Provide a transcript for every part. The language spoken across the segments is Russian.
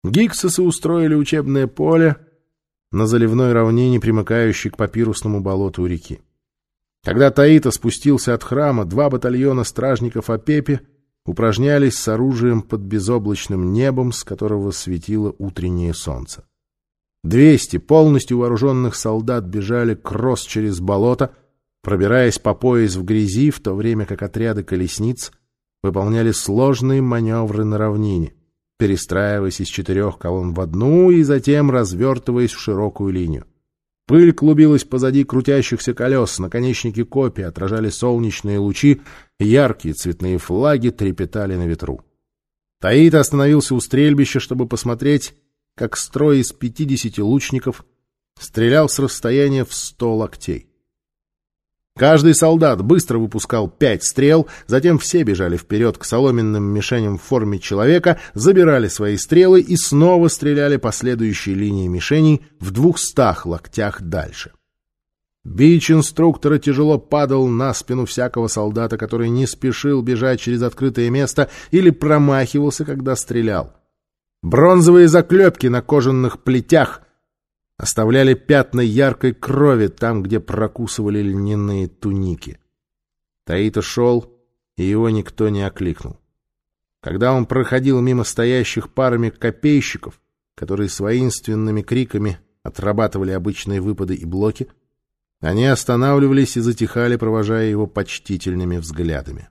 Гиксосы устроили учебное поле на заливной равнине, примыкающей к папирусному болоту у реки. Когда Таита спустился от храма, 2 батальона стражников Апепи упражнялись с оружием под безоблачным небом, с которого светило утреннее солнце. 200 полностью вооруженных солдат бежали кросс через болото, пробираясь по пояс в грязи, в то время как отряды колесниц выполняли сложные маневры на равнине, перестраиваясь из 4 колонн в одну и затем развертываясь в широкую линию. Пыль клубилась позади крутящихся колес, наконечники копий отражали солнечные лучи, яркие цветные флаги трепетали на ветру. Таита остановился у стрельбища, чтобы посмотреть, как строй из 50 лучников стрелял с расстояния в 100 локтей. Каждый солдат быстро выпускал 5 стрел, затем все бежали вперед к соломенным мишеням в форме человека, забирали свои стрелы и снова стреляли по следующей линии мишеней в 200 локтях дальше. Бич инструктора тяжело падал на спину всякого солдата, который не спешил бежать через открытое место или промахивался, когда стрелял. Бронзовые заклепки на кожаных плетях оставляли пятна яркой крови там, где прокусывали льняные туники. Таита шел, и его никто не окликнул. Когда он проходил мимо стоящих парами копейщиков, которые с воинственными криками отрабатывали обычные выпады и блоки, они останавливались и затихали, провожая его почтительными взглядами.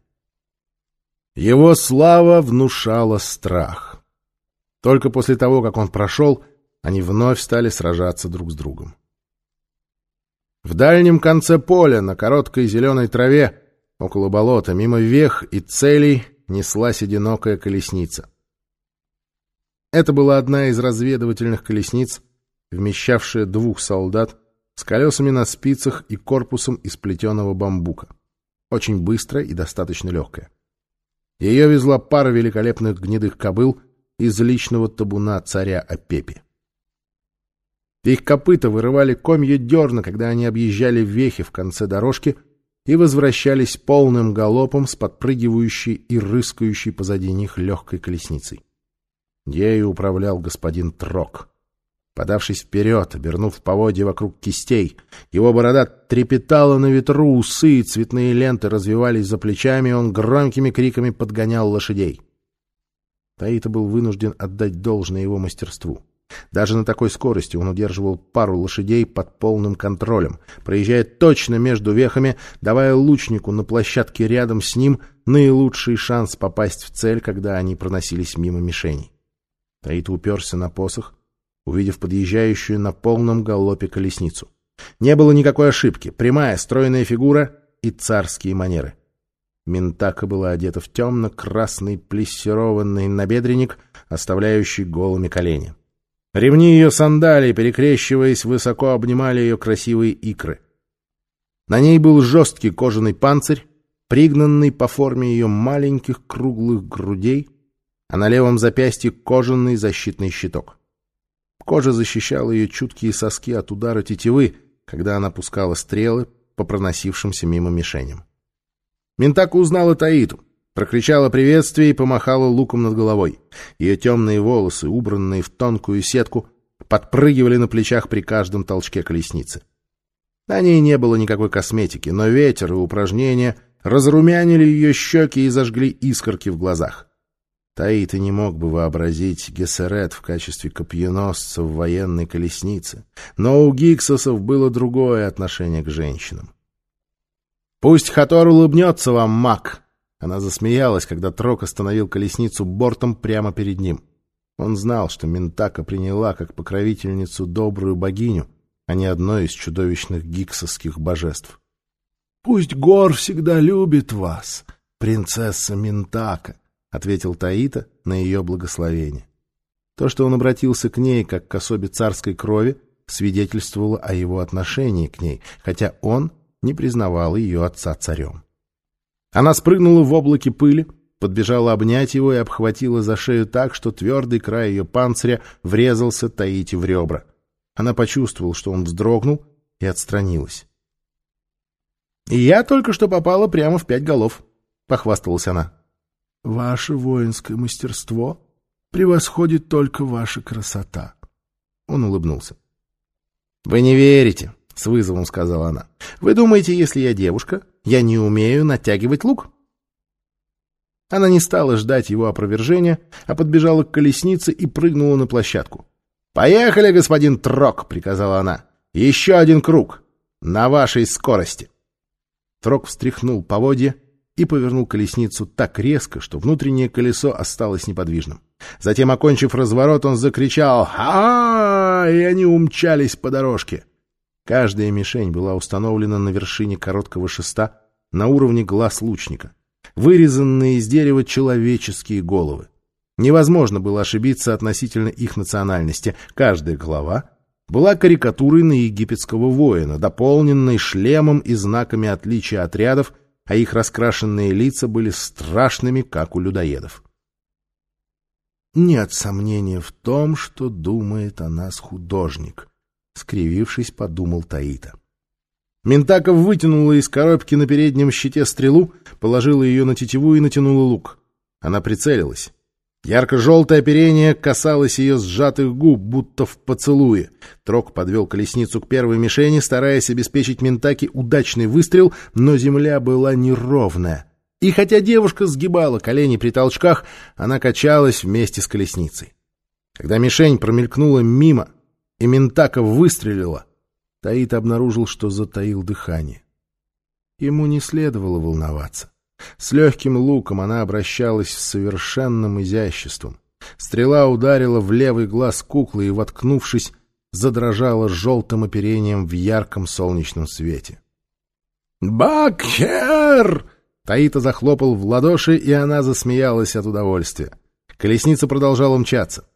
Его слава внушала страх. Только после того, как он прошел, они вновь стали сражаться друг с другом. В дальнем конце поля, на короткой зеленой траве, около болота, мимо вех и целей, неслась одинокая колесница. Это была одна из разведывательных колесниц, вмещавшая 2 солдат, с колесами на спицах и корпусом из плетеного бамбука. Очень быстрая и достаточно легкая. Ее везла пара великолепных гнедых кобыл из личного табуна царя Апепи. Их копыта вырывали комья дерна, когда они объезжали вехи в конце дорожки и возвращались полным галопом с подпрыгивающей и рыскающей позади них легкой колесницей. Ею управлял господин Трок. Подавшись вперед, обернув поводья вокруг кистей, его борода трепетала на ветру, усы и цветные ленты развивались за плечами, и он громкими криками подгонял лошадей. Таита был вынужден отдать должное его мастерству. Даже на такой скорости он удерживал пару лошадей под полным контролем, проезжая точно между вехами, давая лучнику на площадке рядом с ним наилучший шанс попасть в цель, когда они проносились мимо мишеней. Таита уперся на посох, увидев подъезжающую на полном галопе колесницу. Не было никакой ошибки. Прямая, стройная фигура и царские манеры. Минтака была одета в темно-красный плессированный набедренник, оставляющий голыми колени. Ремни ее сандалий, перекрещиваясь, высоко обнимали ее красивые икры. На ней был жесткий кожаный панцирь, пригнанный по форме ее маленьких круглых грудей, а на левом запястье кожаный защитный щиток. Кожа защищала ее чуткие соски от удара тетивы, когда она пускала стрелы по проносившимся мимо мишеням. Минтака узнала Таиту, прокричала приветствие и помахала луком над головой. Ее темные волосы, убранные в тонкую сетку, подпрыгивали на плечах при каждом толчке колесницы. На ней не было никакой косметики, но ветер и упражнения разрумянили ее щеки и зажгли искорки в глазах. Таита не мог бы вообразить Гессерет в качестве копьеносца в военной колеснице, но у гиксосов было другое отношение к женщинам. «Пусть Хатор улыбнется вам, маг!» Она засмеялась, когда Трок остановил колесницу бортом прямо перед ним. Он знал, что Минтака приняла как покровительницу добрую богиню, а не одно из чудовищных гиксосских божеств. «Пусть Гор всегда любит вас, принцесса Минтака», — ответил Таита на ее благословение. То, что он обратился к ней как к особе царской крови, свидетельствовало о его отношении к ней, хотя он не признавал ее отца царем. Она спрыгнула в облаке пыли, подбежала обнять его и обхватила за шею так, что твердый край ее панциря врезался Таите в ребра. Она почувствовала, что он вздрогнул, и отстранилась. «И я только что попала прямо в 5 голов», — похвасталась она. «Ваше воинское мастерство превосходит только ваша красота. Он улыбнулся. — Вы не верите, — с вызовом сказала она. — Вы думаете, если я девушка, я не умею натягивать лук? Она не стала ждать его опровержения, а подбежала к колеснице и прыгнула на площадку. — Поехали, господин Трок, — приказала она. — Еще один круг. На вашей скорости. Трок встряхнул поводья и повернул колесницу так резко, что внутреннее колесо осталось неподвижным. Затем, окончив разворот, он закричал «Ха-ха!» и они умчались по дорожке. Каждая мишень была установлена на вершине короткого шеста на уровне глаз лучника. Вырезанные из дерева человеческие головы. Невозможно было ошибиться относительно их национальности. Каждая голова была карикатурой на египетского воина, дополненной шлемом и знаками отличия отрядов, а их раскрашенные лица были страшными, как у людоедов. «Нет сомнения в том, что думает о нас художник», — скривившись, подумал Таита. Ментаков вытянула из коробки на переднем щите стрелу, положила ее на тетиву и натянула лук. Она прицелилась. Ярко-желтое оперение касалось ее сжатых губ, будто в поцелуе. Трок подвел колесницу к первой мишени, стараясь обеспечить Ментаке удачный выстрел, но земля была неровная. И хотя девушка сгибала колени при толчках, она качалась вместе с колесницей. Когда мишень промелькнула мимо, и Ментака выстрелила, Таита обнаружил, что затаил дыхание. Ему не следовало волноваться. С легким луком она обращалась с совершенным изяществом. Стрела ударила в левый глаз куклы и, воткнувшись, задрожала желтым оперением в ярком солнечном свете. «Бакхер!» Таита захлопал в ладоши, и она засмеялась от удовольствия. Колесница продолжала мчаться.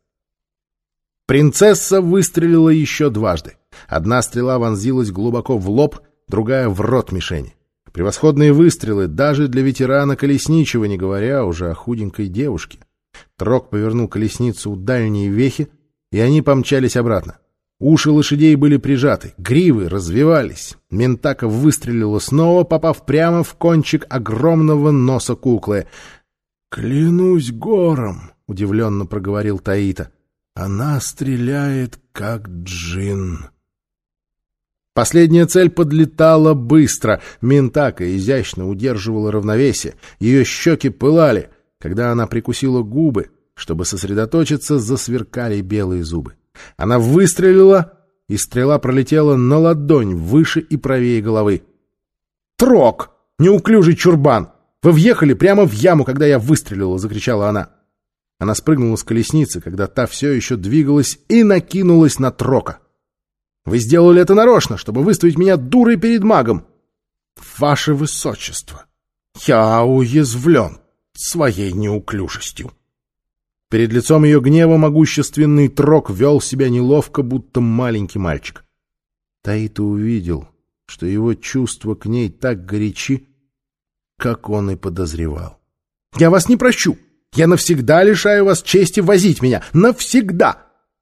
Принцесса выстрелила еще дважды. Одна стрела вонзилась глубоко в лоб, другая — в рот мишени. Превосходные выстрелы даже для ветерана колесничего, не говоря уже о худенькой девушке. Трок повернул колесницу у дальней вехи, и они помчались обратно. Уши лошадей были прижаты, гривы развивались. Ментака выстрелила снова, попав прямо в кончик огромного носа куклы. — Клянусь гором, — удивленно проговорил Таита, — она стреляет, как джин. Последняя цель подлетала быстро. Ментака изящно удерживала равновесие. Ее щеки пылали. Когда она прикусила губы, чтобы сосредоточиться, засверкали белые зубы. Она выстрелила, и стрела пролетела на ладонь выше и правее головы. «Трок! Неуклюжий чурбан! Вы въехали прямо в яму, когда я выстрелила!» — закричала она. Она спрыгнула с колесницы, когда та все еще двигалась, и накинулась на Трока. «Вы сделали это нарочно, чтобы выставить меня дурой перед магом!» «Ваше высочество, я уязвлен своей неуклюжестью!» Перед лицом ее гнева могущественный Трок вел себя неловко, будто маленький мальчик. Таита увидел, что его чувства к ней так горячи, как он и подозревал. «Я вас не прощу! Я навсегда лишаю вас чести возить меня! Навсегда!»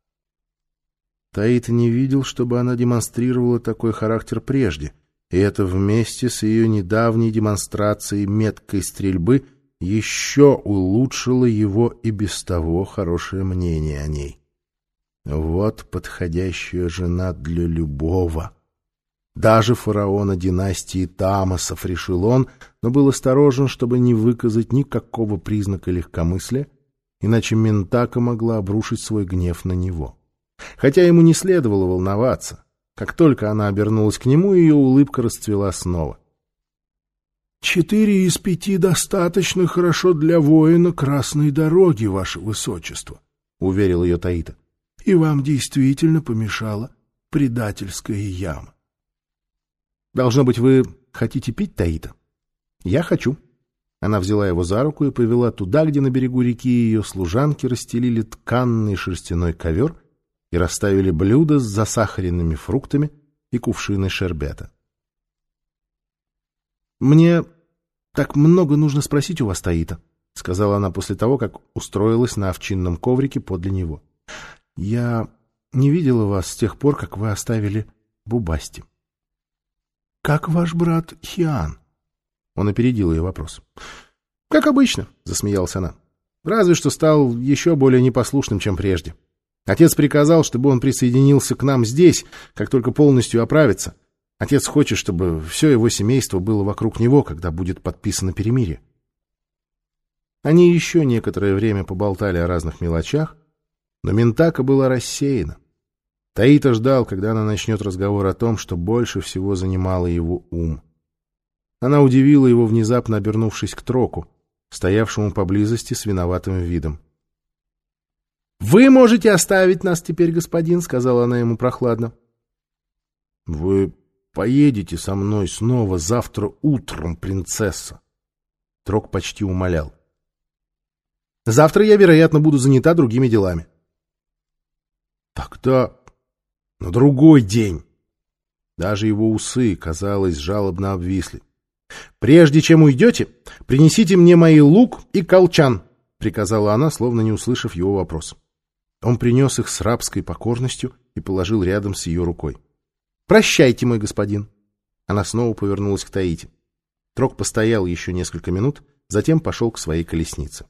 Таита не видел, чтобы она демонстрировала такой характер прежде, и это вместе с ее недавней демонстрацией меткой стрельбы еще улучшило его и без того хорошее мнение о ней. Вот подходящая жена для любого. Даже фараона династии Таамосов, решил он, но был осторожен, чтобы не выказать никакого признака легкомыслия, иначе Ментака могла обрушить свой гнев на него. Хотя ему не следовало волноваться. Как только она обернулась к нему, ее улыбка расцвела снова. 4 из 5 достаточно хорошо для воина красной дороги, ваше высочество, — уверил ее Таита. — И вам действительно помешала предательская яма. — Должно быть, вы хотите пить, Таита? — Я хочу. Она взяла его за руку и повела туда, где на берегу реки ее служанки расстелили тканный шерстяной ковер и расставили блюда с засахаренными фруктами и кувшины шербета. — Мне так много нужно спросить у вас, Таита, — сказала она после того, как устроилась на овчинном коврике подле него. — Я не видела вас с тех пор, как вы оставили Бубасти. — Как ваш брат Хиан? Он опередил ее вопрос. — Как обычно, — засмеялась она. — Разве что стал еще более непослушным, чем прежде. Отец приказал, чтобы он присоединился к нам здесь, как только полностью оправится. Отец хочет, чтобы все его семейство было вокруг него, когда будет подписано перемирие. Они еще некоторое время поболтали о разных мелочах, но Минтака была рассеяна. Таита ждал, когда она начнет разговор о том, что больше всего занимало его ум. Она удивила его, внезапно обернувшись к Троку, стоявшему поблизости с виноватым видом. — Вы можете оставить нас теперь, господин, — сказала она ему прохладно. — Вы поедете со мной снова завтра утром, принцесса. Трок почти умолял. — Завтра я, вероятно, буду занята другими делами. — Тогда на другой день. Даже его усы, казалось, жалобно обвисли. — Прежде чем уйдете, принесите мне мои лук и колчан, — приказала она, словно не услышав его вопрос. Он принес их с рабской покорностью и положил рядом с ее рукой. — Прощайте, мой господин. Она снова повернулась к Таите. Трок постоял еще несколько минут, затем пошел к своей колеснице.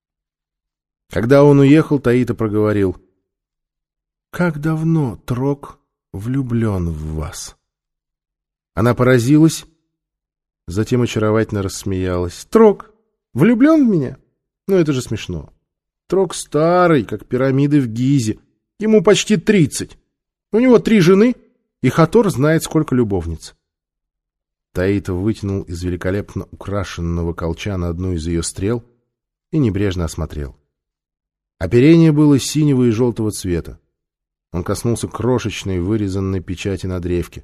Когда он уехал, Таита проговорил. — Как давно Трок влюблен в вас? Она поразилась, затем очаровательно рассмеялась. — Трок влюблен в меня? Ну, это же смешно. Трок старый, как пирамиды в Гизе. Ему почти 30. У него 3 жены, и Хатор знает, сколько любовниц. Таита вытянул из великолепно украшенного колчана одну из ее стрел и небрежно осмотрел. Оперение было синего и желтого цвета. Он коснулся крошечной вырезанной печати на древке.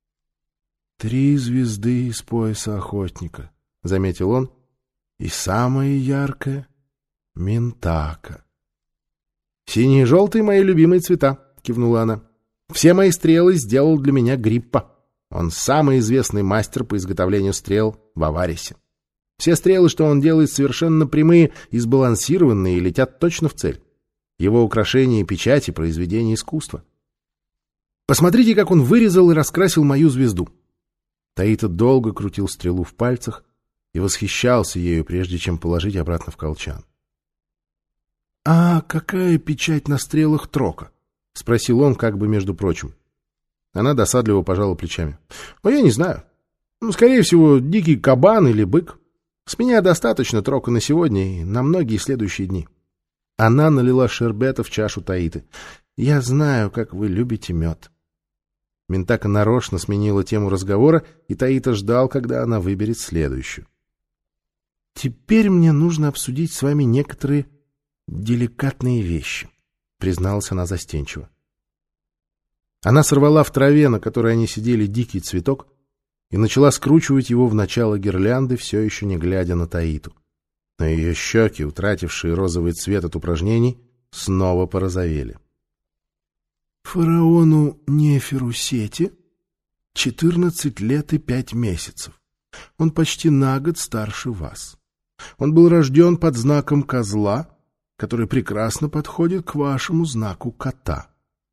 — 3 звезды из пояса охотника, — заметил он, — и самая яркая — Минтака. — Синий и желтый — мои любимые цвета, — кивнула она. — Все мои стрелы сделал для меня Гриппа. Он самый известный мастер по изготовлению стрел в Аварисе. Все стрелы, что он делает, совершенно прямые и сбалансированные и летят точно в цель. Его украшения и печати — произведения искусства. Посмотрите, как он вырезал и раскрасил мою звезду. Таита долго крутил стрелу в пальцах и восхищался ею, прежде чем положить обратно в колчан. — А какая печать на стрелах Трока? — спросил он, как бы между прочим. Она досадливо пожала плечами. — я не знаю. Скорее всего, дикий кабан или бык. С меня достаточно Трока на сегодня и на многие следующие дни. Она налила шербета в чашу Таиты. — Я знаю, как вы любите мед. Минтака нарочно сменила тему разговора, и Таита ждал, когда она выберет следующую. — Теперь мне нужно обсудить с вами некоторые деликатные вещи, — призналась она застенчиво. Она сорвала в траве, на которой они сидели, дикий цветок и начала скручивать его в начало гирлянды, все еще не глядя на Таиту. Но ее щеки, утратившие розовый цвет от упражнений, снова порозовели. Фараону Неферу Сети 14 лет и 5 месяцев. Он почти на год старше вас. Он был рожден под знаком козла, который прекрасно подходит к вашему знаку кота.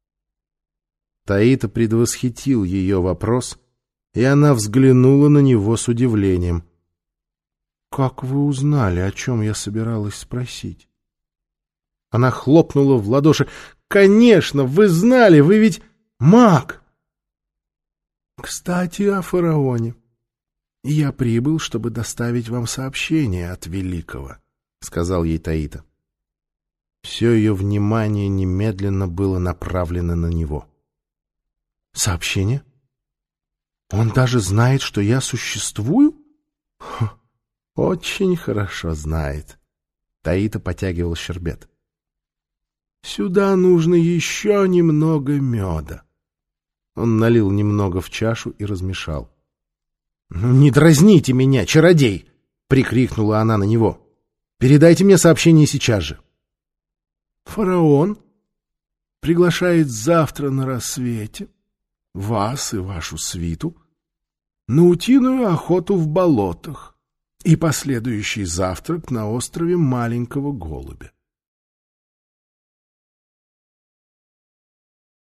Таита предвосхитил ее вопрос, и она взглянула на него с удивлением. — Как вы узнали, о чем я собиралась спросить? Она хлопнула в ладоши. — Конечно, вы знали, вы ведь маг! — Кстати, о фараоне. Я прибыл, чтобы доставить вам сообщение от Великого, — сказал ей Таита. Все ее внимание немедленно было направлено на него. — Сообщение? Он даже знает, что я существую? — Очень хорошо знает. Таита потягивал щербет. — Сюда нужно еще немного меда. Он налил немного в чашу и размешал. — Не дразните меня, чародей! — прикрикнула она на него. — Передайте мне сообщение сейчас же. Фараон приглашает завтра на рассвете вас и вашу свиту на утиную охоту в болотах и последующий завтрак на острове Маленького Голубя.